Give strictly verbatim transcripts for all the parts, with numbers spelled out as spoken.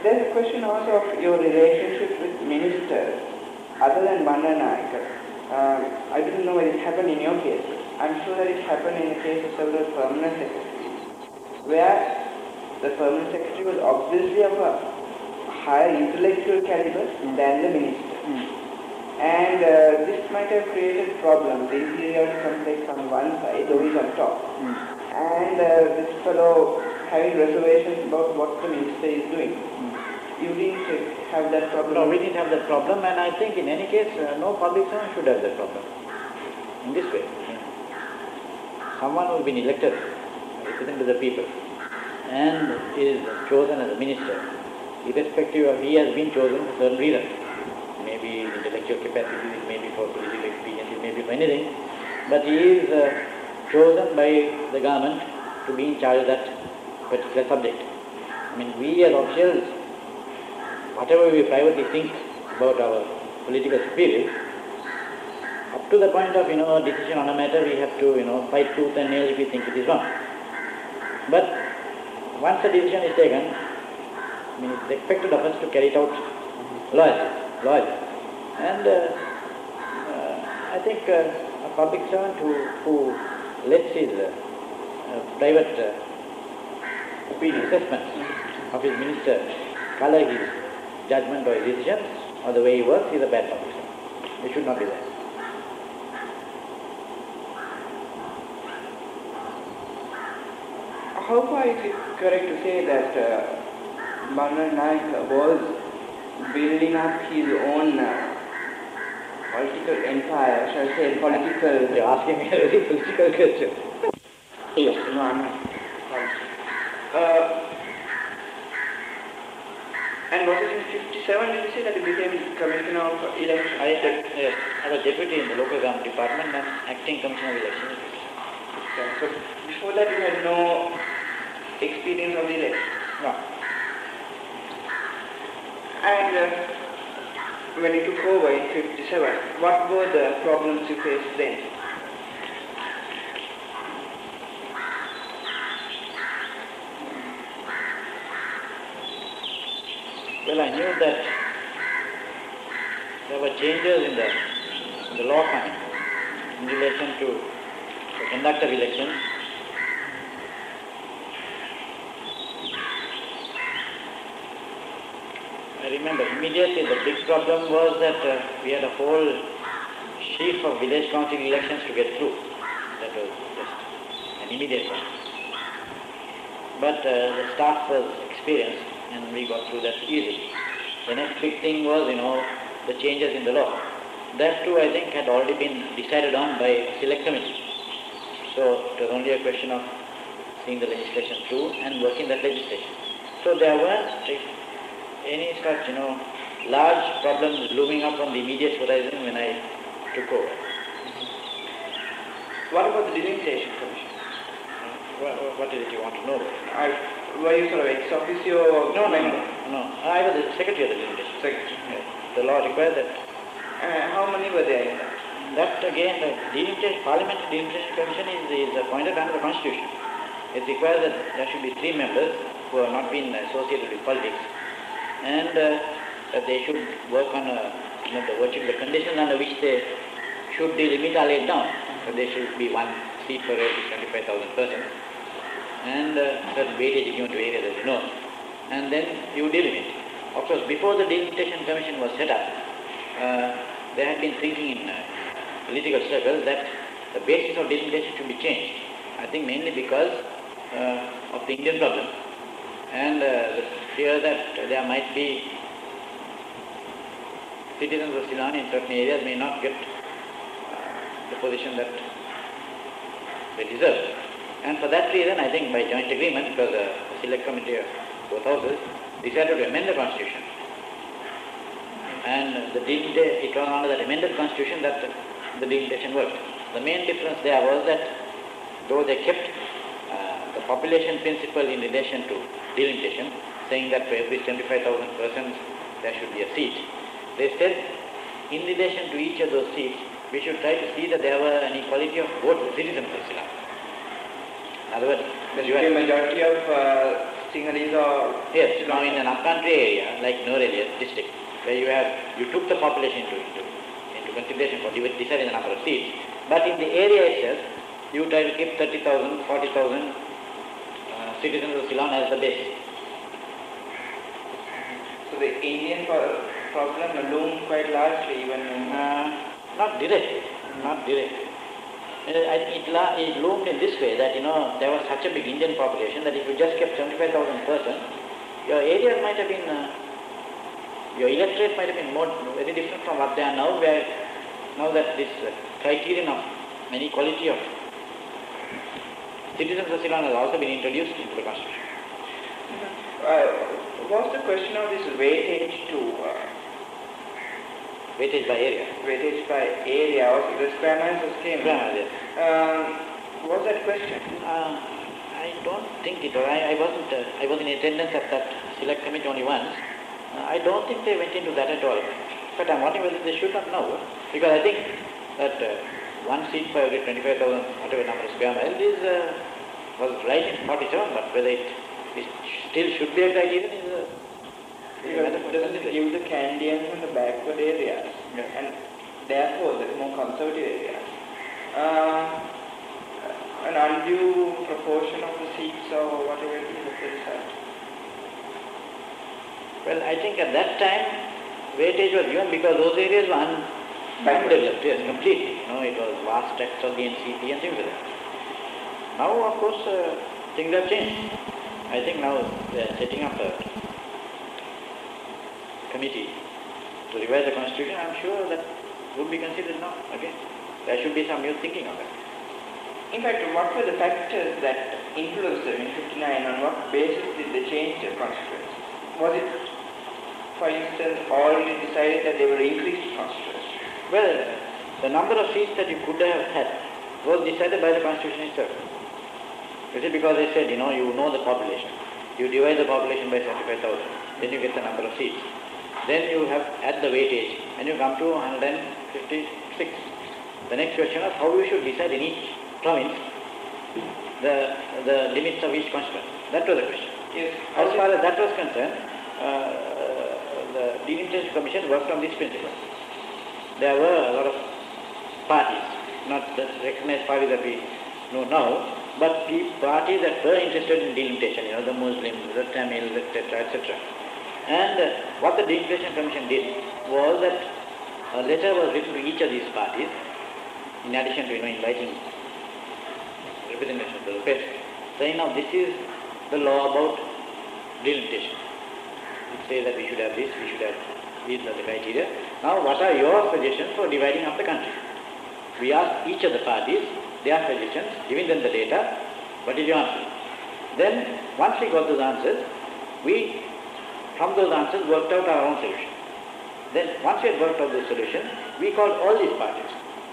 there's a question also of your relationship with ministers, other than Bandanayaka. Um, I didn't know whether it happened in your case. I'm sure that it happened in the case of several permanent secretaries, where the permanent secretary was obviously of a higher intellectual caliber mm. than the minister. Mm. And uh, this might have created problems. The inferiority complex on one side, though he's on top. Mm. And uh, this fellow having reservations about what the minister is doing. Mm. You didn't have that problem? No, we didn't have that problem, and I think in any case, uh, no public servant should have that problem. In this way, I mean, someone who has been elected, representing to the people, and is chosen as a minister, irrespective of he has been chosen for certain reason. Maybe intellectual capacity, maybe for political experience, maybe for anything, but he is uh, chosen by the government to be in charge of that particular subject. I mean, we as officials, whatever we privately think about our political superiors, up to the point of, you know, decision on a matter, we have to, you know, fight tooth and nail if we think it is wrong. But once a decision is taken, I mean, it's expected of us to carry it out loyally, loyally. And uh, uh, I think uh, a public servant who, who lets his uh, uh, private uh, opinion, assessments of his minister colour his judgment or his decisions or the way he works is a bad public servant. It should not be there. How far is it correct to say that uh, Bandanayaka was building up his own uh, political empire, shall I say political... You're asking me a very political question. Yes, no, I'm not. Uh, and was it in fifty-seven, did you say, that he became Commissioner of Elections? I, I, yes, I was deputy in the local government department and acting Commissioner of Elections. So before that you had no experience of the election? No. And uh, when you took over in fifty-seven, what were the problems you faced then? Well, I knew that there were changes in the, in the law coming in relation to the conduct of elections. I remember immediately the big problem was that uh, we had a whole sheaf of village council elections to get through. That was just an immediate one. But uh, the staff was experienced and we got through that easily. The next big thing was, you know, the changes in the law. That too, I think, had already been decided on by a select committee. So it was only a question of seeing the legislation through and working that legislation. So there weren't any such, you know, large problems looming up on the immediate horizon when I took over. What about the delimitation commission? What, what is it you want to know about? I, were you sort of ex officio? No, no, no, no. I was the secretary of the delimitation. Secretary. Yes. The law required that. Uh, how many were there in that? That again, the delimitation, Parliamentary Delimitation Commission is, is appointed under the Constitution. It requires that there should be three members who have not been associated with politics, and uh, that they should work on a, you know, the virtue, the conditions under which they should delimit are laid down. So there should be one seat for every twenty-five thousand persons, and uh, certain weightage given to areas, as you know, and then you delimit. Of course, before the Delimitation Commission was set up, uh, there had been thinking in uh, political circles that the basis of delimitation should be changed. I think mainly because uh, of the Indian problem and uh, the fear that there might be citizens of Ceylon in certain areas may not get uh, the position that they deserve. And for that reason, I think by joint agreement, because the select committee of both houses decided to amend the constitution. And the delimitation, it was under that amended constitution that the, the delimitation worked. The main difference there was that though they kept uh, the population principle in relation to delimitation, saying that for every seventy-five thousand persons there should be a seat, they said in relation to each of those seats, we should try to see that there were an equality of both the citizens of Ceylon. In other words, there should be a majority of uh, Sinhalese or Yes, now in an upcountry area like Norelia district, where you have, you took the population into, into, into consideration for deciding the number of seats, but in the area itself, you try to keep thirty thousand, forty thousand uh, citizens of Ceylon as the base. So the Indian pro- problem loomed quite largely even in... Uh, not direct, not direct. Uh, it, la- it loomed in this way that, you know, there was such a big Indian population that if you just kept seventy-five thousand persons, your area might have been, uh, your electorate might have been more, very different from what they are now, where now that this uh, criterion of inequality of citizens of Ceylon has also been introduced into the constitution. Uh, was the question of this weightage to... Uh, weightage by area. weightage by area, also the square miles was came. Square miles, yes. Um, was that question? Uh, I don't think it was. I, I wasn't. Uh, I was in attendance at that select committee only once. Uh, I don't think they went into that at all. But I'm wondering whether they should not know, because I think that uh, one seat for every twenty-five thousand, whatever number of square miles, is uh, was right in forty-seven. But whether it, it still should be a criterion is a Because it doesn't give the Candians and the backward areas, yeah. and therefore the more conservative areas. Uh, an undue proportion of the seats or whatever it is that they decide. Well, I think at that time, weightage was given because those areas were un- undeveloped, yes, completely. You know, it was vast tracts of the N C P and things like that. Now, of course, uh, things have changed. I think now they are setting up a committee to revise the constitution. I'm sure that would be considered now. Okay, there should be some new thinking on that. In fact, what were the factors that influenced them in fifty-nine? On what basis did they change their constituency? Was it, for instance, already decided that they will increase the constituency? Well, the number of seats that you could have had was decided by the constitution itself. You see, because they said, you know, you know the population. You divide the population by seventy-five thousand, then you get the number of seats. Then you have add the weightage, and you come to one hundred fifty-six. The next question is how you should decide in each province the the limits of each constituency. That was the question. Yes. As far as that was concerned, uh, the delimitation commission worked on this principle. There were a lot of parties, not the recognized parties that we know now, but the parties that were interested in delimitation, you know, the Muslims, the Tamils, et cetera, et cetera. And uh, what the delimitation commission did was that a letter was written to each of these parties, in addition to, you know, inviting representation of the request, saying, now this is the law about delimitation. It says that we should have this, we should have these are the criteria. Now what are your suggestions for dividing up the country? We asked each of the parties their suggestions, giving them the data, what is your answer? Then once we got those answers, we from those answers worked out our own solution. Then once we had worked out those solutions, we called all these parties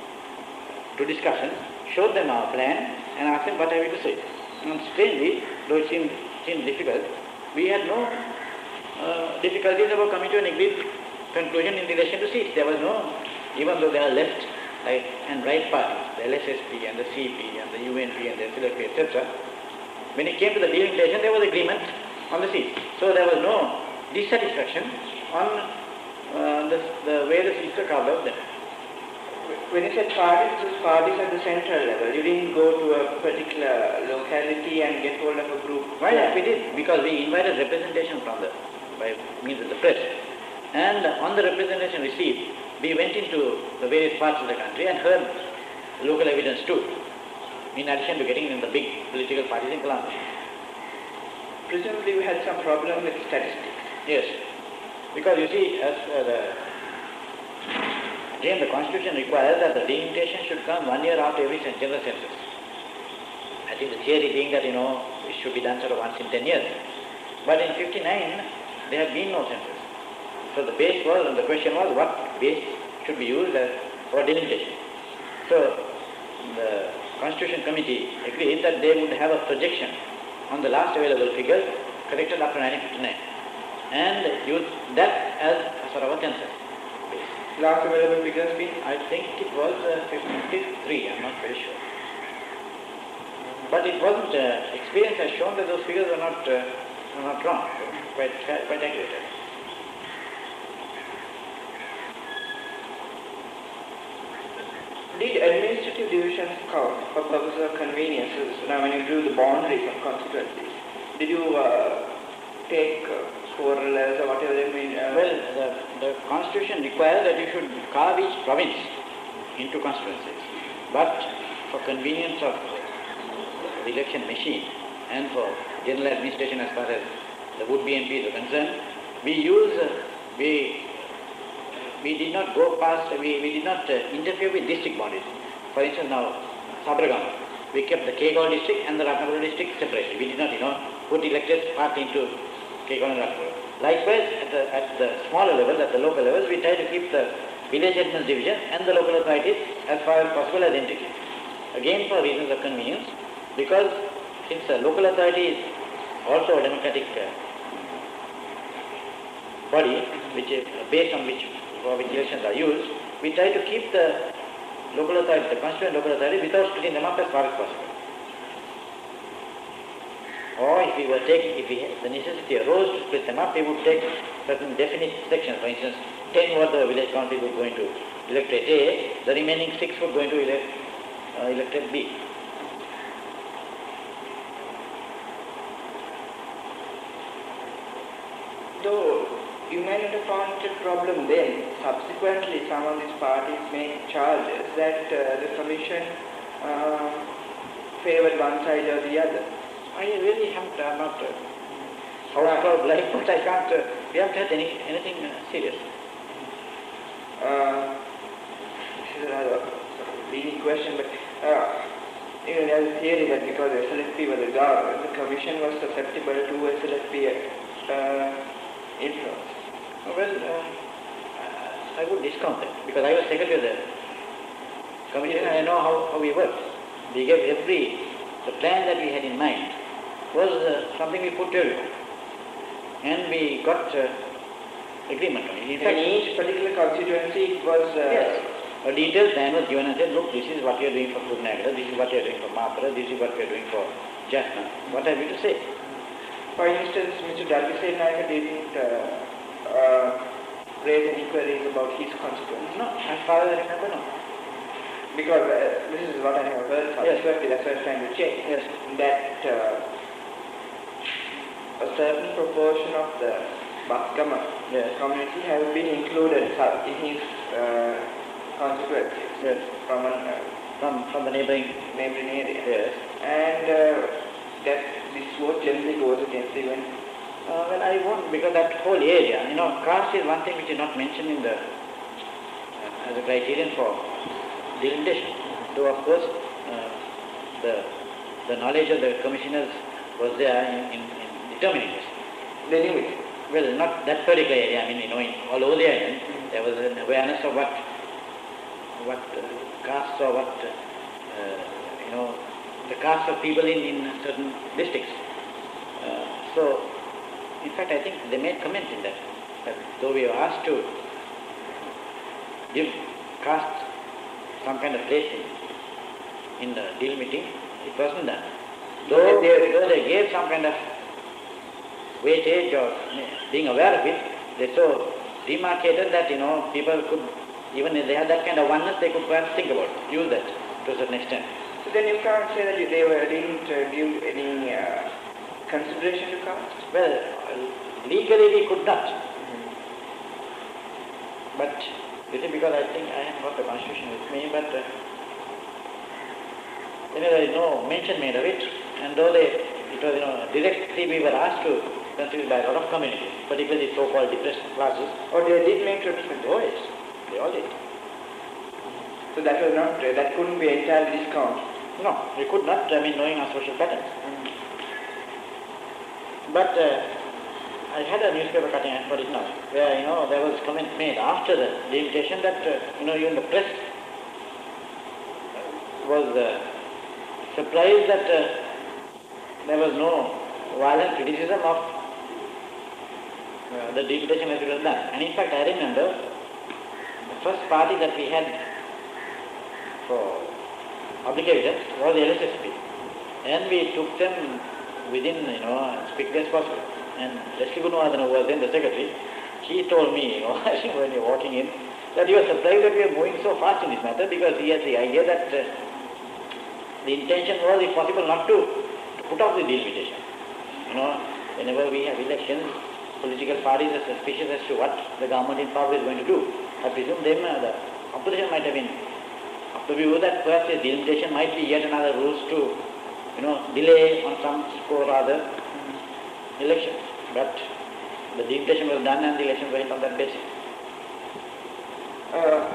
to discussions, showed them our plan and asked them what have we to say. And strangely, though it seemed, seemed difficult, we had no uh, difficulties about coming to an agreed conclusion in relation to seats. There was no, even though there are left right, and right parties, the L S S P and the C P and the U N P and the S L F P, et cetera, when it came to the delimitation, there was agreement on the seats. So there was no dissatisfaction on uh, the, the way the seats were carved out then. When you said parties, it was parties at the central level. You didn't go to a particular locality and get hold of a group. Why not? We did, because we invited representation from the, by means of the press. And on the representation received, we went into the various parts of the country and heard local evidence too, in addition to getting in the big political parties in Colombo. Presumably we had some problem with statistics. Yes, because you see, as uh, the again the constitution requires that the delimitation should come one year after every general census. I think the theory being that, you know, it should be done sort of once in ten years. But in fifty-nine, there had been no census. So the base was, and the question was, what base should be used as for delimitation. So the Constitution Committee agreed that they would have a projection on the last available figures collected after nineteen fifty-nine and use that as a sort of a census base. Last available figures being? I think it was uh, fifty-three, I'm not very sure. But it wasn't, uh, experience has shown that those figures were not uh, not wrong, quite, quite accurate. Did administrative divisions count for purposes of conveniences? Now, when you drew the boundaries of constituencies, did you uh, take uh, four layers or whatever they mean? Uh, well, the, the constitution requires that you should carve each province into constituencies. But for convenience of the election machine and for general administration as far as the would-be M Ps are concerned, we use, uh, we we did not go past, we, we did not uh, interfere with district boundaries. For instance, now, Sabragam, we kept the Kegaon district and the Ratnapura district separately. We did not, you know, put elected part into Kegaon and Ratnapura. Likewise, at the, at the smaller levels, at the local levels, we try to keep the village headman's division and the local authorities as far as possible identical. Again, for reasons of convenience, because since the local authority is also a democratic uh, body, which is based on which for which elections are used, we try to keep the local authority, the constituent local authority, without splitting them up as far as possible. Or if we were taking, if we, the necessity arose to split them up, we would take certain definite sections. For instance, ten were the village council would go into electorate A, the remaining six would go into elect, uh, electorate B. Though you may not have found it a problem then, subsequently some of these parties made charges that uh, the commission uh, favoured one side or the other. I really haven't, I'm not uh, household like, but I can't, uh, we haven't had any, anything uh, serious. Uh, this is another sort of leading question, but uh, you know, there's a theory that because S L S P was a government, the commission was susceptible to S L S P uh, influence. Well, uh, I would discount that because I was secretary of the commission and I know how, how we worked. We gave every, the plan that we had in mind was uh, something we put to everyone and we got uh, agreement on it. In fact, in each particular constituency it was... Uh, yes, a detailed plan was given and said, look, this is what you are doing for Kurunagara, this is what you are doing for Mathura, this is what we are doing for Jaffna. What have you to say? For instance, Mister Dalgisel Naika didn't uh, uh, raise any queries about his constituency. No, as far as I remember, no. Because uh, this is what I have heard subsequently, that's why I was trying to check, Yes. that uh, a certain proportion of the Baskama Yes. community have been included in his uh, constituencies Yes. from a uh, From, from the neighboring, neighboring area. yes. And uh, that this vote generally goes against even. Uh, well, I won't, because that whole area, you know, caste is one thing which is not mentioned in the, uh, as a criterion for delimitation. Though, of course, uh, the the knowledge of the commissioners was there in, in, in determining this. They knew it. Well, not that particular area, I mean, you know, in all over the island, there was an awareness of what, what uh, castes or what, uh, uh, you know, the castes of people in, in certain districts. Uh, so, in fact, I think they made comment in that, that though we were asked to give caste some kind of place in, in the deal meeting, it wasn't done. Though they, though they gave some kind of weightage or being aware of it, they so demarcated that, you know, people could, even if they had that kind of oneness, they could perhaps think about it, use that to a certain extent. So then you can't say that you, they were, didn't uh, give any uh, consideration to caste? Well, legally we could not. Mm-hmm. But, you see, because I think I haven't got the constitution with me, but uh, you know, there is no mention made of it, and though they, it was, you know, directly we were asked to consider by a lot of communities, particularly so-called depressed classes. Or they did make reference? Oh yes, they all did. So that was not, uh, that couldn't be entirely discounted? No, we could not, I mean, knowing our social patterns. Mm-hmm. But uh, I had a newspaper cutting, I got it now, where, you know, there was comment made after the delimitation that, uh, you know, even the press was uh, surprised that uh, there was no violent criticism of uh, the delimitation as it was done. And in fact, I remember the first party that we had for public evidence was the L S S P. And we took them within, you know, as quickly as possible. And Leslie Gunawardhan, who was then the secretary, he told me, you know, when you're walking in, that he was surprised that we are moving so fast in this matter, because he had the idea that uh, the intention was, if possible, not to, to put off the delimitation. You know, whenever we have elections, political parties are suspicious as to what the government in power is going to do. I presume them, uh, the opposition might have been up to view that perhaps the delimitation might be yet another rules to, you know, delay on some score or other election. But the delimitation was done and the election went on that basis. Uh,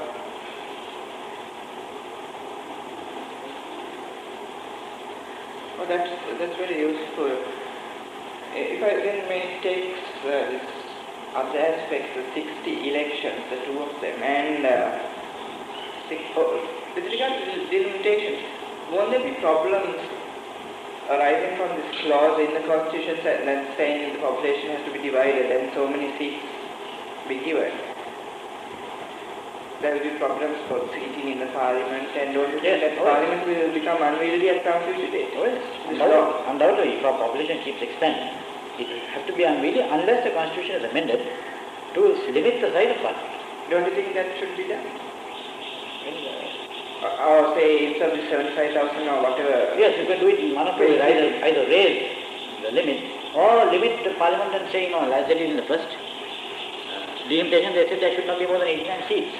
oh, that's, that's very useful. If I then may take uh, this other aspects, the sixty elections, the two of them, and uh, six, oh, with regard to the delimitation, won't there be problems arising from this clause in the constitution that saying the population has to be divided and so many seats be given? There will be problems for seating in the parliament, and don't you Yes, think that oh, parliament will become unwieldy at some future date? Well, This undoubtedly, law. undoubtedly, if our population keeps expanding, it will have to be unwieldy unless the constitution is amended to limit the size of parliament. Don't you think that should be done? Well, uh, Uh, or say instead of seventy-five thousand or whatever. Yes, you can do it in one of two ways, either, either raise the limit or limit the parliament and say, no, as I did in the first uh, delimitation, they said there should not be more than eighty-nine seats.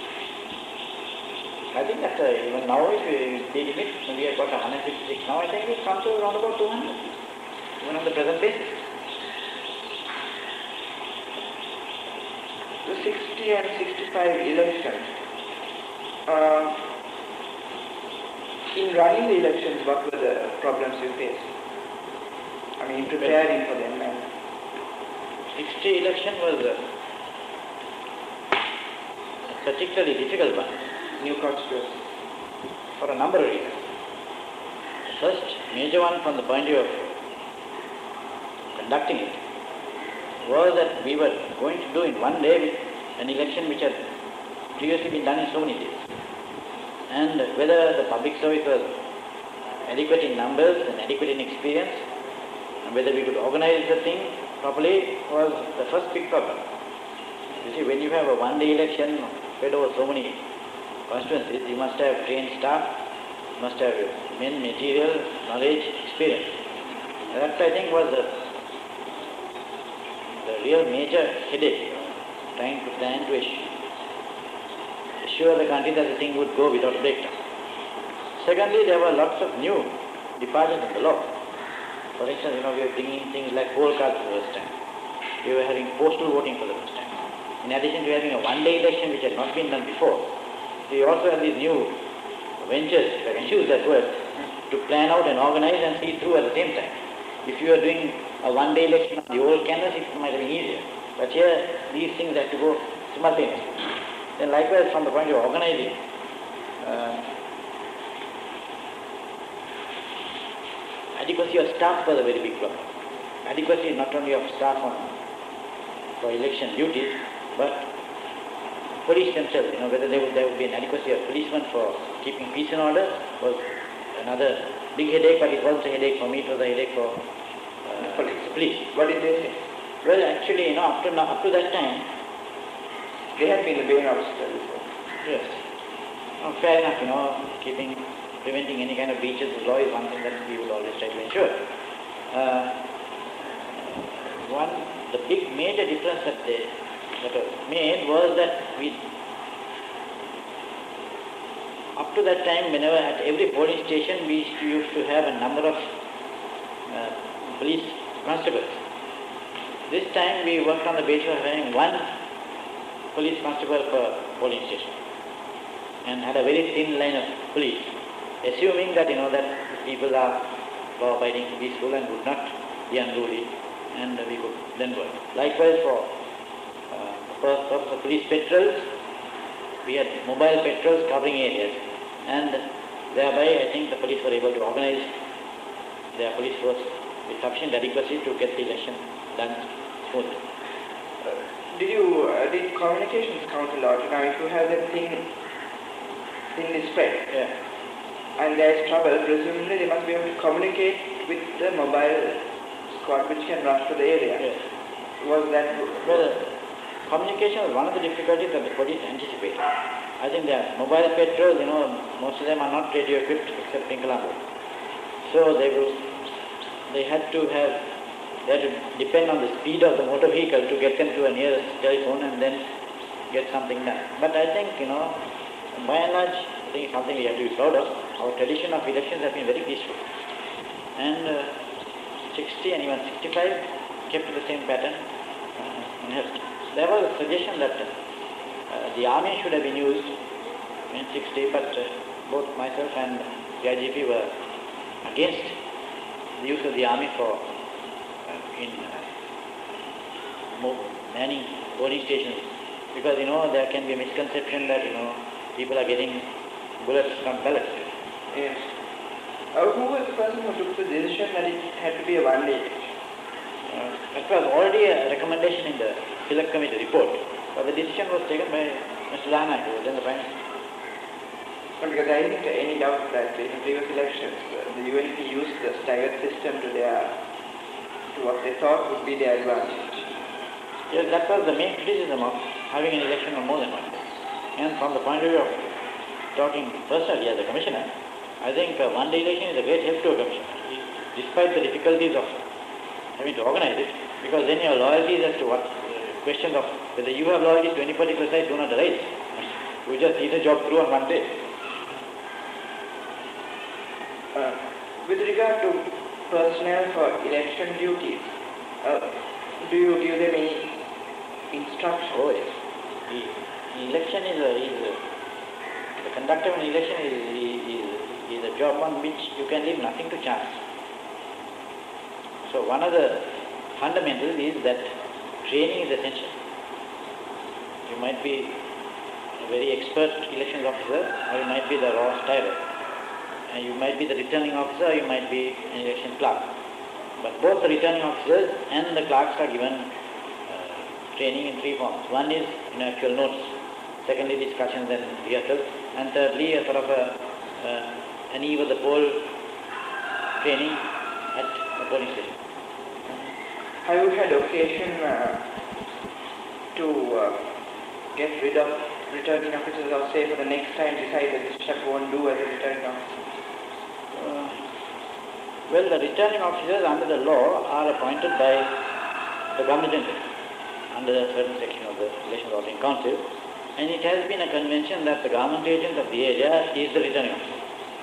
I think that uh, even now if we delimit, we have got one hundred fifty-six. Now I think it comes to around about two hundred, even on the present basis. The sixty and sixty-five elections. Uh, in running the elections, what were the problems you faced? I mean, preparing for them. And sixty election was uh, a particularly difficult one new constituency. for a number of reasons. The first major one from the point of view of conducting it was that we were going to do in one day an election which had previously been done in so many days. And whether the public service was adequate in numbers and adequate in experience, and whether we could organize the thing properly was the first big problem. You see, when you have a one-day election spread over so many constituencies, you must have trained staff, you must have men, material, knowledge, experience. And that, I think, was the, the real major headache, trying to plan to assure the country that the thing would go without a breakdown. Secondly, there were lots of new departures in the law. For instance, you know, we were bringing things like poll cards for the first time. We were having postal voting for the first time. In addition to having a one-day election which had not been done before, we also have these new ventures, if I can use that word, to plan out and organize and see through at the same time. If you are doing a one-day election on the old canvas, it might have been easier. But here, these things have to go simultaneously. Then likewise, from the point of organizing, uh, adequacy of staff was a very big problem. Adequacy not only of staff on for election duties, but police themselves, you know, whether there would, there would be an adequacy of policemen for keeping peace and order was another big headache, but it wasn't a headache for me, it was a headache for uh, police. police. What did they say? Well, actually, you know, up to, now, up to that time, They had been the main obstacle before. yes, no, fair enough, you know, keeping, preventing any kind of breaches of law is one thing that we would always try to ensure. Uh, one, the big major difference that they that was made was that we, up to that time, whenever at every polling station, we used to have a number of uh, police constables. This time we worked on the basis of having one police constable per polling station and had a very thin line of police, assuming that, you know, that people are law-abiding, peaceful and would not be unruly, and we could then work. Likewise for uh, the purpose of police patrols, we had mobile patrols covering areas, and thereby I think the police were able to organize their police force with sufficient adequacy to get the election done smoothly. Did you, uh, did communications count a lot? Now, if you have that thing thinly spread, Yeah. and there is trouble, presumably they must be able to communicate with the mobile squad which can rush to the area. Yes. Was that... Well, communication was one of the difficulties that the police anticipated. I think the mobile patrols, you know, most of them are not radio equipped except in Colombo. So they will, they had to have, they had to depend on the speed of the motor vehicle to get them to a nearest telephone and then get something done. But I think, you know, by and large, I think it's something we have to be proud of. Our tradition of elections has been very peaceful. And uh, sixty and even sixty-five kept the same pattern. Uh, there was a suggestion that uh, the army should have been used in sixty, but uh, both myself and the I G P were against the use of the army for uh, in uh, manning polling stations, because you know there can be a misconception that you know people are getting bullets from ballots. Yes. Uh, who was the person who took the decision that it had to be a one-day election? Uh, that was already a recommendation in the Select Committee report, but the decision was taken by Mister Rana, who was then the Prime Minister. No, because I didn't have any doubt that in the previous elections, uh, the U N P used the staggered system to their, to what they thought would be their advantage. Yes, that was the main criticism of having an election on more than one day. And from the point of view of talking personally as a commissioner, I think uh, one day election is a great help to a commissioner, despite the difficulties of having to organize it, because then your loyalties as to what uh, question of whether you have loyalties to any particular side do not arise. You just see the job through on one day. Uh, with regard to personnel for election duties, uh, do you give them any instructions? Oh yes. The, the election is a, is a, the conduct of an election is, is, is a job on which you can leave nothing to chance. So one of the fundamentals is that training is essential. You might be a very expert elections officer, or you might be the raw styler. And you might be the returning officer, or you might be an election clerk. But both the returning officers and the clerks are given uh, training in three forms. One is in actual notes, secondly discussions and rehearsals, and thirdly a sort of a, uh, an eve of the poll training at the polling station. Have you had occasion uh, to uh, get rid of returning officers, or say for the next time decide that this chap won't do as a returning officer? Uh, well, the returning officers under the law are appointed by the government general under a certain section of the Election Auditing Council, and it has been a convention that the government agent of the area is the returning officer.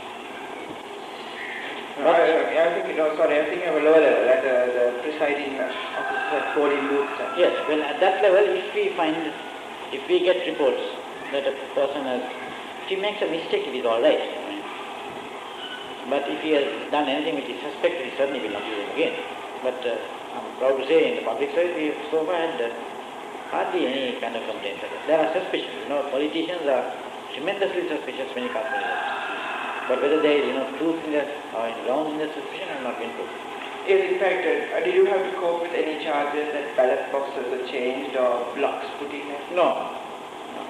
Uh, I, I think, you know, sorry, I think of a lower level, at uh, the presiding officer at polling booths. Yes, well, at that level, if we find, if we get reports that a person has, if he makes a mistake, it is all right. I mean, but if he has done anything which is suspected, he certainly will not use it again. But uh, I'm proud to say, in the public service, we have so far had uh, hardly any kind of complaints. There are suspicions. You know, politicians are tremendously suspicious when you come to results. But whether there is, you know, truth in that or ground in the suspicion has not been proved. Yes, in fact, uh, did you have to cope with any charges that ballot boxes were changed or blocks put in there? No. no.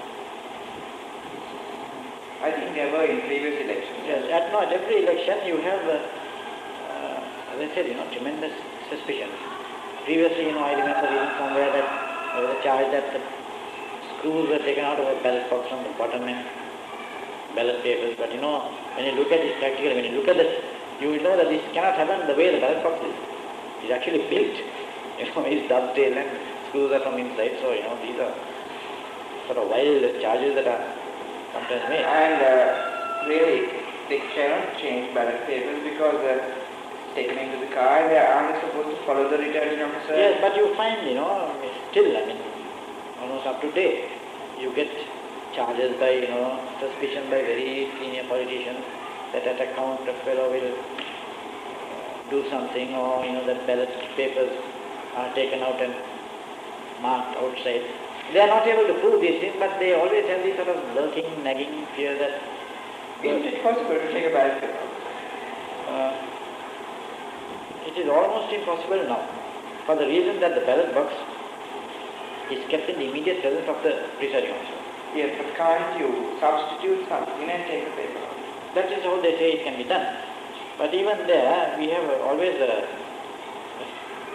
I think there were in previous elections. Yes, at, no, at every election you have, uh, uh, as I said, you know, tremendous suspicion. Previously, you know, I remember reading somewhere that there was a charge that the screws were taken out of a ballot box from the bottom and ballot papers. But you know, when you look at it practically, when you look at this, you will know that this cannot happen the way the ballot box is. It's actually built. You know, it's dovetailed and screws are from inside. So, you know, these are sort of wild charges that are sometimes made. And uh, really, they cannot change ballot papers because uh, taken into the car, they are supposed to follow the returning officer. Yes, but you find, you know, still, I mean, almost up to date, you get charges by, you know, suspicion by very senior politicians that at account a fellow will do something, or, you know, that ballot papers are taken out and marked outside. They are not able to prove these things, but they always have this sort of lurking, nagging fear that... Is it possible to take a ballot paper? Uh, it is almost impossible now, for the reason that the ballot box is kept in the immediate presence of the presiding officer. Yes, but can't you substitute something and take the paper? That is how they say it can be done. But even there, we have always a,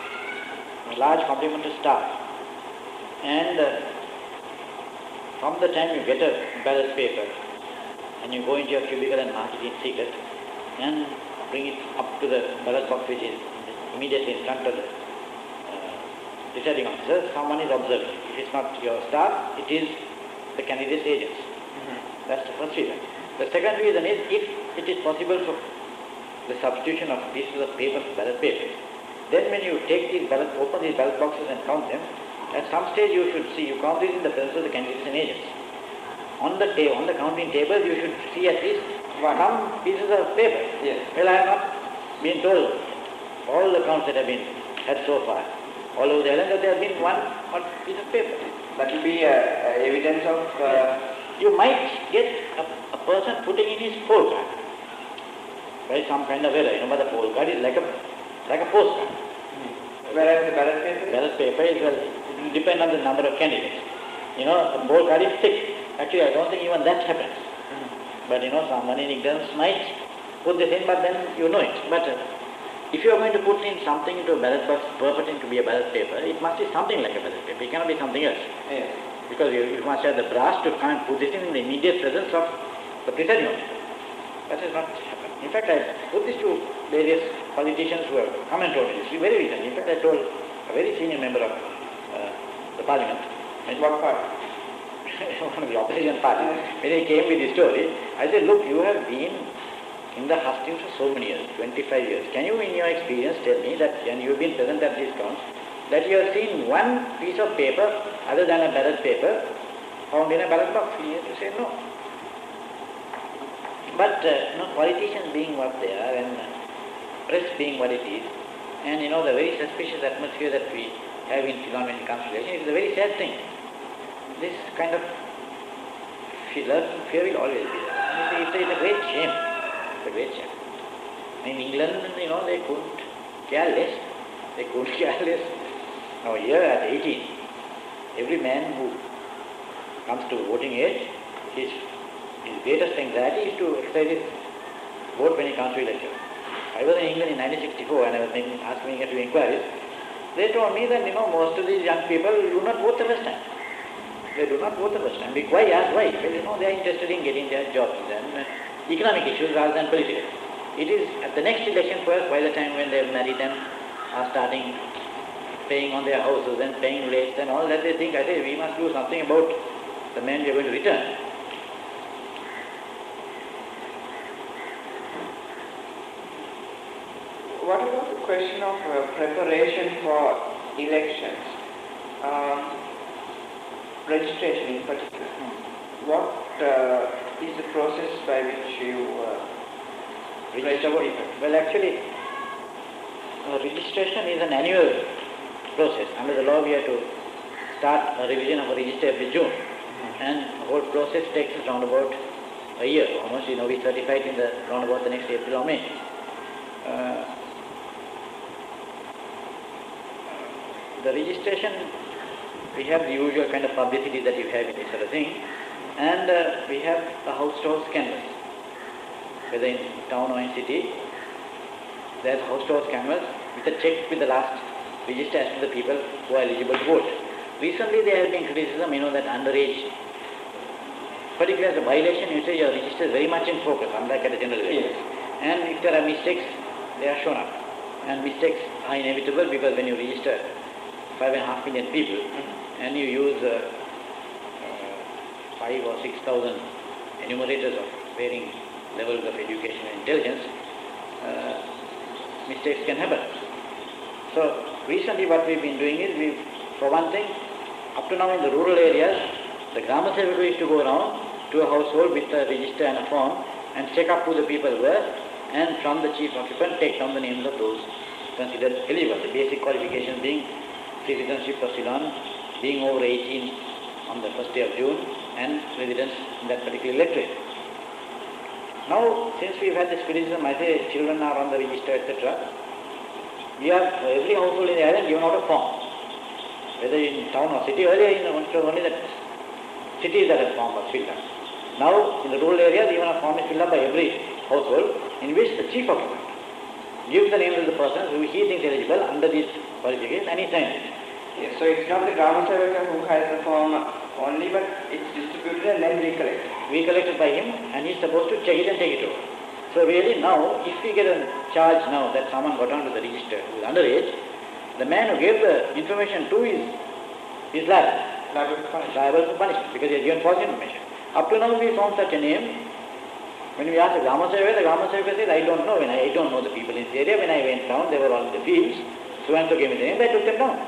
a large complement of staff. And uh, from the time you get a ballot paper and you go into your cubicle and mark it in secret and bring it up to the ballot box which is immediately in front of the uh, deciding officer, someone is observing. If it's not your staff, it is the candidate's agents. Mm-hmm. That's the first reason. The second reason is if it is possible for the substitution of pieces of paper for ballot papers, then when you take these ballot, open these ballot boxes and count them, at some stage you should see, you count these in the presence of the candidates and agents. On the ta- on the counting table you should see at least some pieces of paper. Yes. Well, I have not been told all the counts that have been had so far. All over the island that there has been one one piece of paper. That will be uh, uh, evidence of... Uh, yes. You might get a, a person putting in his poll card by some kind of error. You know, but the poll card is like a like a postcard. Mm. Whereas the ballot paper? Ballot paper is, well, it will depend on the number of candidates. You know, the poll card is thick. Actually, I don't think even that happens. Mm. But you know, someone in ignorance might put this in, but then you know it. But uh, if you are going to put in something into a ballot box purporting to be a ballot paper, it must be something like a ballot paper. It cannot be something else. Yes. Because you, you must have the brass to come and put this in, in the immediate presence of the presiding officer. That has not happened. In fact, I put this to various politicians who have come and told me this very recently. In fact, I told a very senior member of uh, the parliament. What part? One of the opposition parties. When he came with the story, I said, look, you have been in the hustings for so many years, twenty-five years. Can you, in your experience, tell me that, and you've been present at these counts, that you have seen one piece of paper other than a ballot paper found in a ballot box? He had to say no. But uh, you know, politicians being what they are and press being what it is, and you know the very suspicious atmosphere that we have in Ceylon when it comes to election, it is a very sad thing. This kind of fear, fear will always be there. It's a, it's a great shame. It's a great shame. In England, you know, they couldn't care less. They couldn't care less. Now here at eighteen, every man who comes to voting age, his, his greatest anxiety is to exercise his vote when he comes to election. I was in England in nineteen sixty-four and I was making, asking a few inquiries. They told me that, you know, most of these young people do not vote the first time. They do not vote the first time. Why? Ask why? Well, you know, they are interested in getting their jobs and uh, economic issues rather than political. It is at the next election first, by the time when they have married and are starting paying on their houses and paying rates and all that, they think, I say, we must do something about the men we are going to return. What about the question of uh, preparation for elections? Um, registration in particular. Hmm. What uh, is the process by which you uh, register people? Well, actually, uh, registration is an annual process. Under the law, we have to start a revision of a register every June. Mm-hmm. And the whole process takes us round about a year. Almost, you know, we certify it in the round about the next April or May. Uh, the registration, we have the usual kind of publicity that you have in this sort of thing. And uh, we have a house-to-house canvass. Whether in town or in city, there's house-to-house canvass with a check with the last register as to the people who are eligible to vote. Recently there has been criticism, you know, that underage, particularly as a violation, you say your register is very much in focus, unlike at a general election. Yes. And if there are mistakes, they are shown up. And mistakes are inevitable because when you register five and a half million people mm-hmm. and you use uh, uh, five or six thousand enumerators of varying levels of education and intelligence, uh, mistakes can happen. So recently what we've been doing is, we've, for one thing, up to now in the rural areas, the Grama Sevaka used to go around to a household with a register and a form and check up who the people were, and from the chief occupant take down the names of those considered eligible. The basic qualifications being citizenship for Ceylon, being over eighteen on the first day of June, and residence in that particular electorate. Now, since we've had this criticism, I say children are on the register, et cetera, we have every household in the island given out a form, whether in town or city. Earlier in the only the cities that a form was filled up. Now, in the rural areas, even a form is filled up by every household, in which the chief occupant gives the names of the persons who he thinks eligible under these qualifications, and he signs it. Yes, so it's not the Grama Sevaka who has the form only, but it's distributed and then recollected. Recollected by him, and he's supposed to check it and take it over. So really now, if we get a charge now that someone got onto the register who is underage, the man who gave the information to is, is liable. Liable to punishment. Liable to punishment, because he has given false information. Up to now we found such a name. When we asked the Grama Sevaka, the Grama Sevaka said, I don't know, when I, I don't know the people in this area. When I went down, they were all in the fields. So and so gave me the name, I took them down.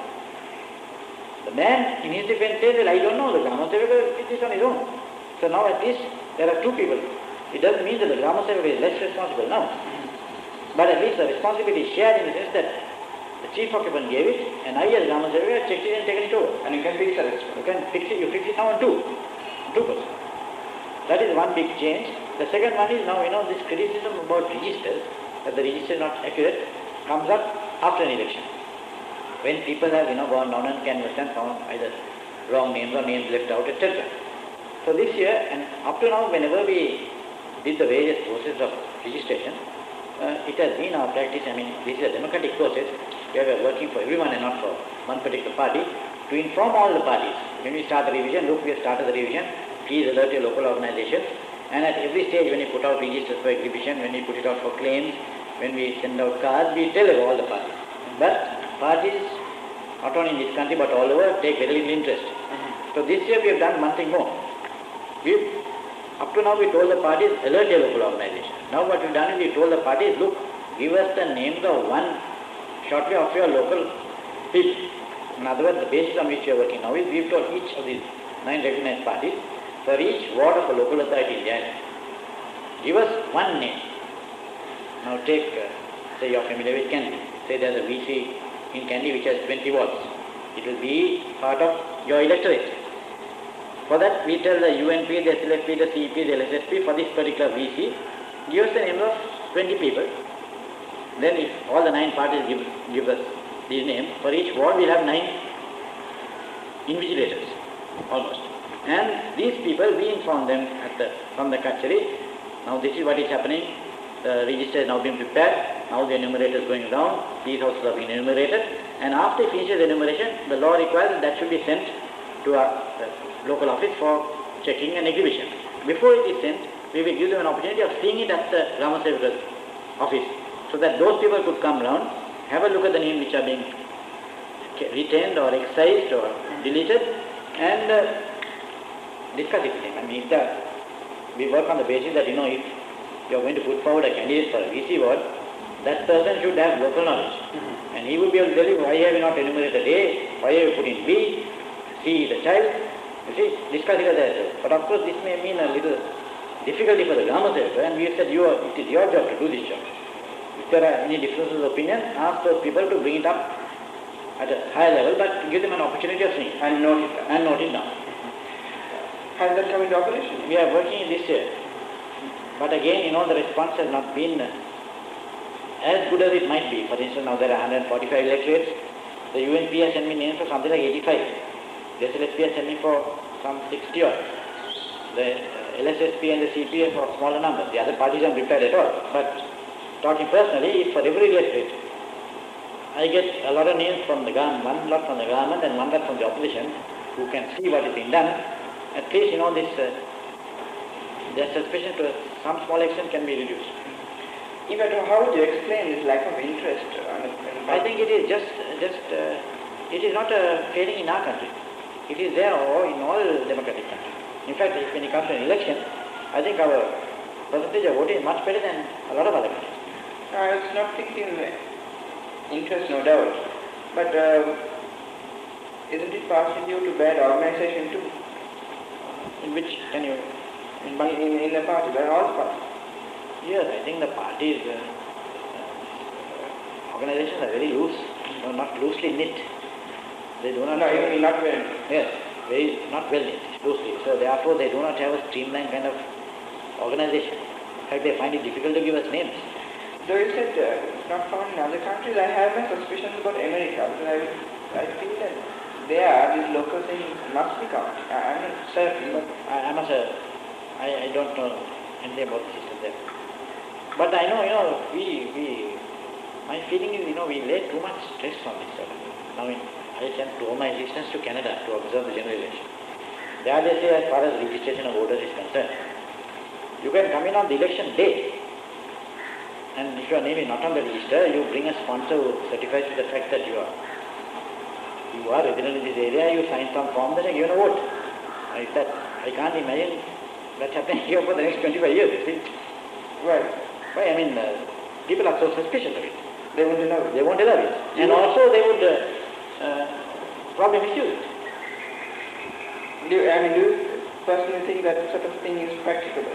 The man in his defense says that I don't know, the Grama Sevaka did this on his own. So now at least there are two people. It doesn't mean that the Grama Sevaka is less responsible now. But at least the responsibility is shared in the sense that the chief occupant gave it, and I as Grama Sevaka checked it and taken it over. And you can fix the rest. You can fix it, you fix it now on two. Two persons. That is one big change. The second one is now, you know, this criticism about registers, that the register is not accurate, comes up after an election. When people have, you know, gone down and canvassed and found either wrong names or names left out, et cetera. So this year, and up to now, whenever we did the various process of registration, uh, it has been our practice. I mean, this is a democratic process where we are working for everyone and not for one particular party, to inform all the parties. When we start the revision, look, we have started the revision, please alert your local organizations, and at every stage when we put out registers for exhibition, when we put it out for claims, when we send out cards, we tell all the parties. But parties, not only in this country but all over, take very little interest. Mm-hmm. So this year we have done one thing more. We, up to now we told the parties, alert your local organization. Now what we've done is we told the parties, look, give us the names of one shortly of your local people. In other words, the basis on which we are working now is we've told each of these nine recognized parties, for each ward of a local authority in the island, give us one name. Now take, uh, say you're familiar with Kandy. Say there's a V C in Kandy which has twenty wards. It will be part of your electorate. For that, we tell the U N P, the S L F P, the C E P, the L S S P, for this particular V C, give us the name of twenty people. Then if all the nine parties give, give us these names, for each ward we'll have nine invigilators, almost. And these people, we inform them at the, from the Kachari, now this is what is happening, the register has now been prepared, now the enumerator is going around, these houses are being enumerated, and after it finishes the enumeration, the law requires that, that should be sent to our uh, local office for checking and exhibition. Before it is sent, we will give them an opportunity of seeing it at the Grama Sevaka's office, so that those people could come round, have a look at the names which are being retained or excised or deleted, and uh, discuss it with him. I mean, if the, we work on the basis that, you know, if you are going to put forward a candidate for a V C ward, that person should have local knowledge. Mm-hmm. And he would be able to tell you, why have you not enumerated A, why have you put in B, C, the child. You see, discuss it as that. But of course, this may mean a little difficulty for the Grama Sevaka, and we have said, you are, it is your job to do this job. If there are any differences of opinion, ask those people to bring it up at a higher level, but give them an opportunity of seeing it. And note it down. And note it down. Has that come into operation? We are working in this year. But again, you know, the response has not been as good as it might be. For instance, now there are one hundred forty-five electorates. The U N P has sent me names for something like eighty-five. The S L S P has sent me for some sixty odd. The L S S P and the C P A for smaller numbers. The other parties aren't prepared at all. But talking personally, if for every electorate, I get a lot of names from the government, one lot from the government and one lot from the opposition, who can see what is being done. At least, you know, this uh, their suspicion to some small extent can be reduced. Even how would you explain this lack of interest? I think it is just, just uh, it is not a failing in our country. It is there in all democratic countries. In fact, when it comes to an election, I think our percentage of voting is much better than a lot of other countries. Uh, it's not fixing interest, no doubt. But uh, isn't it partly due to bad organization too? In which can you? In, in, in the party, by all parties. Yes, I think the parties, uh, uh, organizations are very loose, no, not loosely knit. They do not. No, even not well. Yes, very not well knit, loosely. So therefore, they do not have a streamlined kind of organization. In fact, they find it difficult to give us names. Though you said uh, it's not found in other countries, I have my suspicions about America. Because I, I feel that there, these local things must be counted. I'm not certain, but I, I must have. I, I don't know anything about the system there. But I know, you know, we, we My feeling is, you know, we lay too much stress on this sort of thing. Now, in, I sent two of my assistants to Canada to observe the general election. There they say, as far as registration of voters is concerned, you can come in on the election day, and if your name is not on the register, you bring a sponsor who certifies to the fact that you are you are resident in this area, you sign some form, then you give a vote. I said, I can't imagine that happening here for the next twenty-five years. See? Right. Why? I mean, uh, people are so suspicious of it. They won't allow it. They won't allow it. And also they would uh, uh, probably misuse it. Do you, I mean, do you personally think that sort of thing is practicable?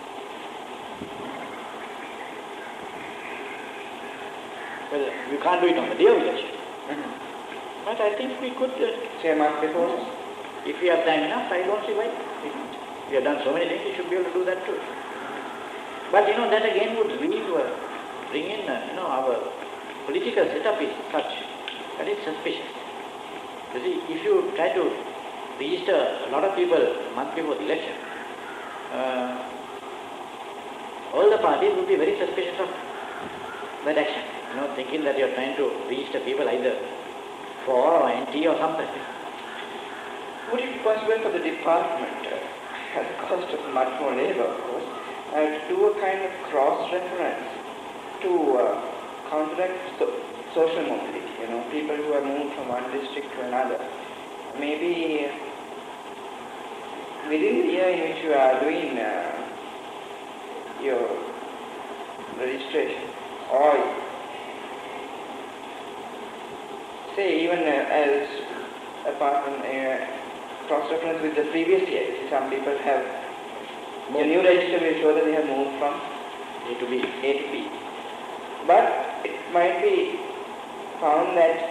Well, we can't do it on the day of election. Mm-hmm. But I think we could, uh, Say a month before? if we have time enough, I don't see why. We have done so many things, we should be able to do that too. But you know, that again would really uh, bring in, uh, you know, our political setup is such that it's suspicious. You see, if you try to register a lot of people a month before the election, uh, all the parties would be very suspicious of that action. You know, thinking that you're trying to register people either for or anti or something. Would it be possible for the department, uh, at the cost of much more labor, of course, uh, to do a kind of cross-reference to uh, counteract so social mobility, you know, people who are moved from one district to another? Maybe within the year in which you are doing uh, your registration, or say even uh, as apart from uh, cross-reference with the previous year. Some people have, the new register will show that they have moved from A to B. A to B. But it might be found that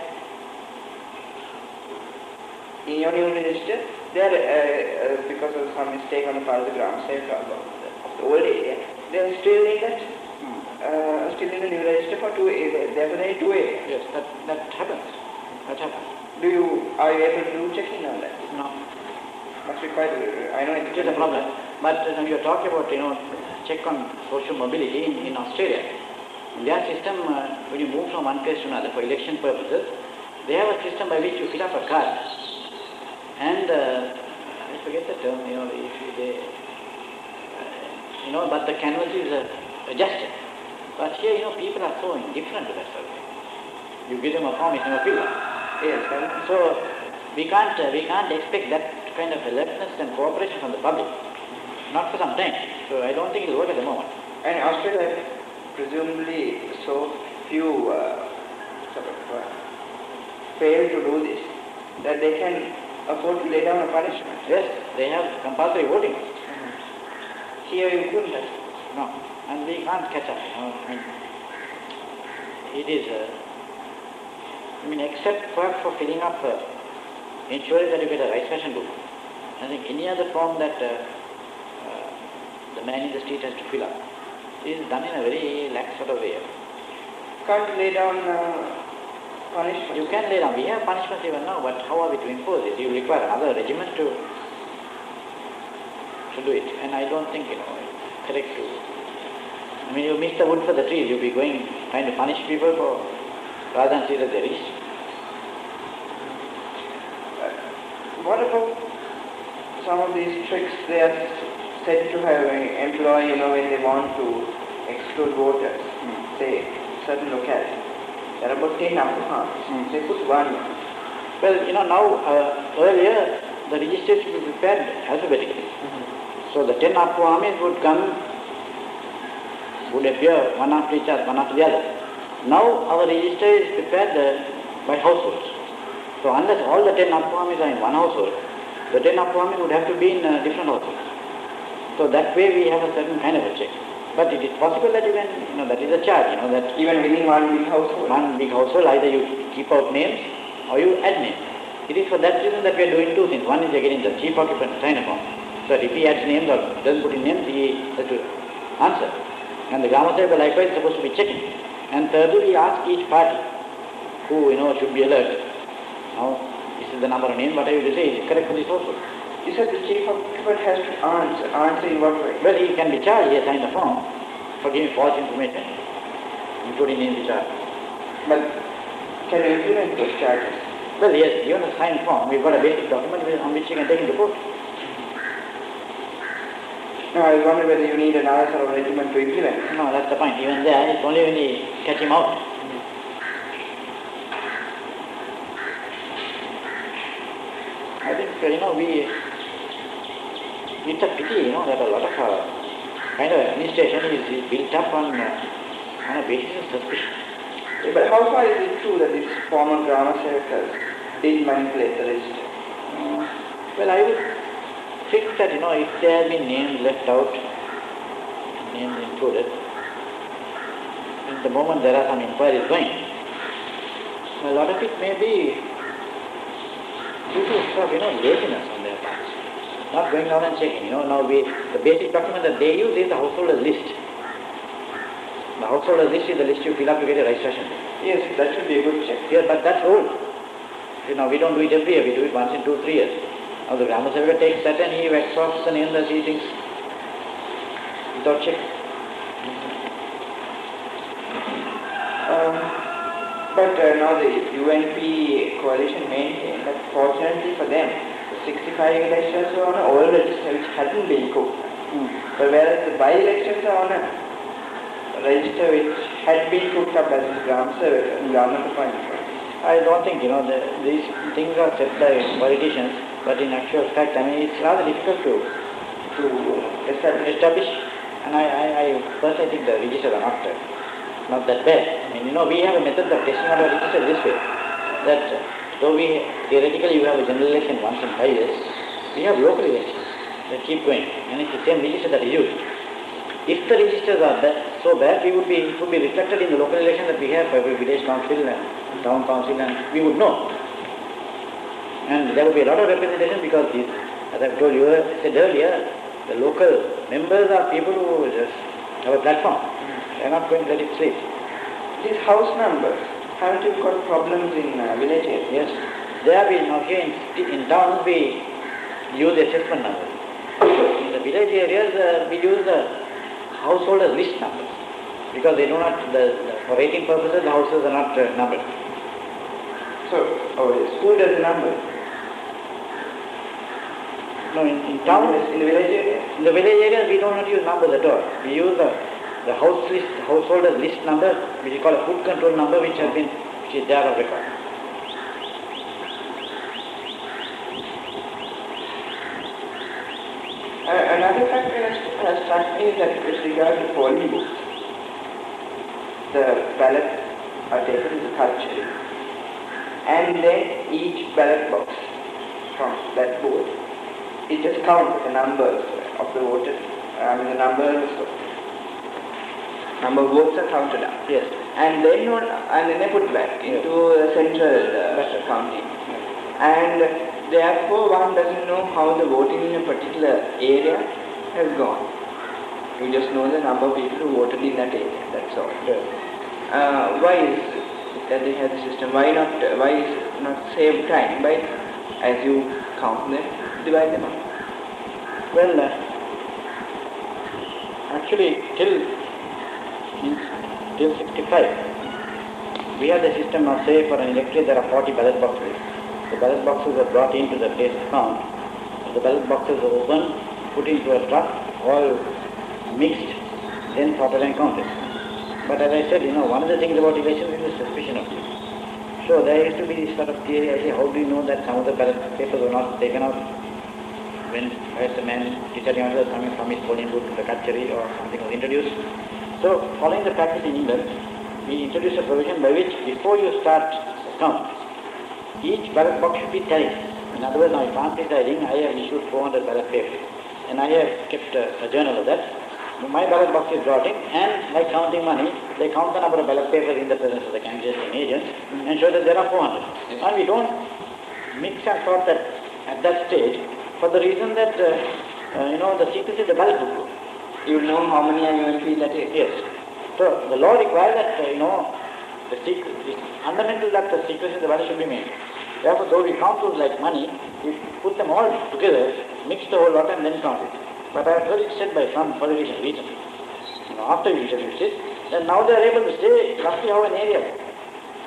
in your new register, they are, uh, uh, because of some mistake on the part of the ground safe of the, of the old area, they are still in that, Hmm. uh, still in the new register for two A, therefore they are two A. Yes, that, that happens. That happens. Do you, are you able to do checking on that? No, Must be quite, uh, I know it is a problem. But uh, when you are talking about, you know, check on social mobility in, in Australia, in their system, uh, when you move from one place to another for election purposes, they have a system by which you fill up a card. And uh, I forget the term, you know, if they, uh, you know, but the canvas is uh, adjusted. But here, you know, people are so indifferent to that sort of thing. You give them a form, it's never filled up. Yes, I So we can't uh, we can't expect that kind of alertness and cooperation from the public, not for some time. So I don't think it will work at the moment. And Australia presumably so few uh, sort of uh, fail to do this that they can afford to lay down a punishment. Yes, they have compulsory voting. Mm-hmm. Here you couldn't have. No, and we can't catch up. You know, I mean, it is. Uh, I mean, except perhaps for filling up, uh, ensuring that you get a rice ration book. I think any other form that uh, uh, the man in the street has to fill up is done in a very lax sort of way. Can't lay down uh, punishment. You can lay down. We have punishments even now, but how are we to impose it? You require another regiment to to do it, and I don't think, you know, it's correct to. I mean, you miss the wood for the trees. You'll be going trying to punish people for rather than see that there is. Uh, what about some of these tricks they are said to have uh, employ, you know, when they want to exclude voters, Mm. say certain localities? There are about ten upper Mm. They put one. Well, you know, now, uh, earlier, the registration was prepared alphabetically. Mm-hmm. So the ten Apu armies would come, would appear one after each other, one after the other. Now our register is prepared uh, by households. So unless all the ten Apu armies are in one household, the ten Apu armies would have to be in uh, different households. So that way we have a certain kind of a check. But it is possible that you can, you know, that is a charge, you know, that Even within one big household. one big household, either you keep out names or you add names. It is for that reason that we are doing two things. One is again the chief occupant sign a form. So if he adds names or doesn't put in names, he has to answer. And the Grama Seva likewise is supposed to be checking. And thirdly, we ask each party who, you know, should be alert. Now, this is the number of names, what I will say is correct for this household. You said the chief occupant has to answer. Answer in what way? Well, he can be charged, he has signed a form for giving false information, including names which are But can you implement those charges? Well, yes, even a signed form, we've got a basic document on which you can take into court. No, I was wondering whether you need another sort of regiment to implement. No, that's the point. Even there, it's only when you catch him out. I think, uh, you know, we, it's a pity, you know, that a lot of uh, kind of administration is, is built up on, uh, on a basis of suspicion. But how far is it true that these former Grama Sevakas did manipulate the register? Uh, well, I would think that, you know, if there have been names left out, names included, at the moment there are some inquiries going, a lot of it may be due to sort of, you know, laziness on their parts. Not going down and checking, you know, now we, the basic document that they use is the householder's list. The householder's list is the list you fill up to get a registration. Yes, that should be a good check. Yes, but that's old. You know, we don't do it every year, we do it once in two, three years. Now the Grama Sevaka takes that and he exhausts the name and he thinks without check. Um, but uh, now the U N P coalition maintained that fortunately for them, the sixty-five elections were on an old register which hadn't been cooked. Mm. But whereas the by-elections are on a register which had been cooked up as Gram Sevaka, government appointment. I don't think, you know, the, these things are set by politicians, but in actual fact, I mean, it's rather difficult to, to establish. establish. And I, I, I personally think the registers are not, uh, not that bad. I mean, you know, we have a method of testing out our register this way, that uh, though we, theoretically you have a general election once in five years, we have local elections that keep going, and it's the same register that is used. If the registers are bad, so bad, we would be, it would be reflected in the local election that we have for every village council and town council, and we would know. And there would be a lot of representation because, these, as I've told you, I said earlier, the local members are people who just have a platform. They are not going to let it sleep. These house numbers, haven't you got problems in uh, village areas? Yes. There we, now here in, in towns we use assessment numbers. In the village areas uh, we use the householders list numbers because they do not, the, the, for rating purposes the houses are not uh, numbered. So, oh yes, who does the number? No, in, in town, in the village area? in the village areas we do not use numbers at all. We use the, the house list, householders list number, which is called a food control number, which has been, which is there on record. Uh, another factor that has struck me is that with regard to polling booths, the ballots are taken to the culture, and then each ballot box from that booth, it just counts the numbers of the voters, I mean the numbers of number of votes are counted up. Yes. And then on, and then they put back into the central uh, counting. And therefore, one doesn't know how the voting in a particular area has gone. You just know the number of people who voted in that area, that's all. Yes. Uh, why is it that they have the system? Why not, uh, why is it not save time by, as you count them, divide them up? Well, uh, actually, till, till sixty-five, we have the system of, say, for an electorate there are forty ballot boxes. The ballot boxes are brought into the place of count. The ballot boxes are opened, put into a truck, all mixed, then sorted and counted. But as I said, you know, one of the things about elections is the suspicion of it. So there used to be this sort of theory, I say, how do you know that some of the ballot papers were not taken out when perhaps the man deciding was coming from his polling booth to the kachari or something was introduced. So following the practice in England, we introduced a provision by which before you start the count, each ballot box should be tallied. In other words, now if I'm deciding, I have issued four hundred ballot papers and I have kept a, a journal of that. My ballot box is brought in, and like counting money, they count the number of ballot papers in the presence of the candidates and agents and show that there are four hundred. Yes. And we don't mix and sort that at that stage for the reason that, uh, uh, you know, the secrecy of the ballot book. You will know how many are U N P that is. Yes. So the law requires that, uh, you know, the secret, it's fundamental that the secrecy of the ballot should be made. Therefore, though we count those like money, we put them all together, mix the whole lot and then count it. But I have heard it said by some politicians recently, you know, after we introduced it, that now they are able to say roughly how an area was.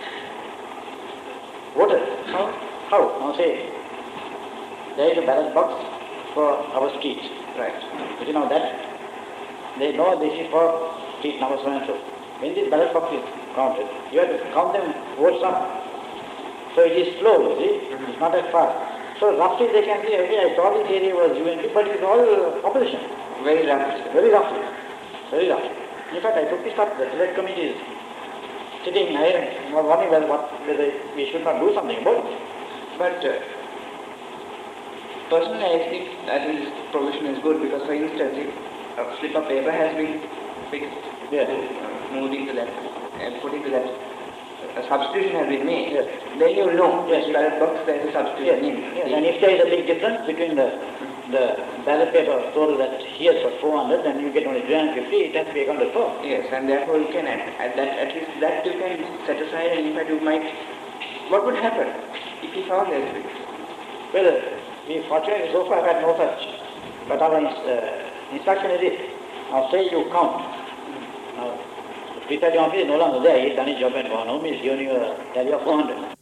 voted. How? How? Now say, there is a ballot box for our street. Right. You know that? They know this is for street number so and so. When this ballot box is counted, you have to count them votes up. So it is slow, you see, Mm-hmm. it's not as fast. So roughly they can say, okay, I thought this area was U N P, but it's all opposition. Very rapid. Very roughly. Very roughly. In fact, I took this up, the select committee is sitting, I was wondering whether, what, whether we should not do something about it. But uh, personally, I think that is provision is good because, for instance, if a slip of paper has been fixed, Yes. uh, moved into that, and put into that, a substitution has been made, Yes. then you know Yes. which ballot box there is a substitution Yes. in. Yes. And if there is a big difference between the the ballot paper total that here is for four hundred and you get only three hundred fifty, it has to be accounted for. Yes, and therefore you can, at, at that, at least that you can set aside, and in fact you might, what would happen if you found this? Well, we fortunately so far had no such, but our uh, instruction is this. Now say you count. Now, the presiding officer is no longer there, he has done his job and gone home, he is giving you a tally of four hundred.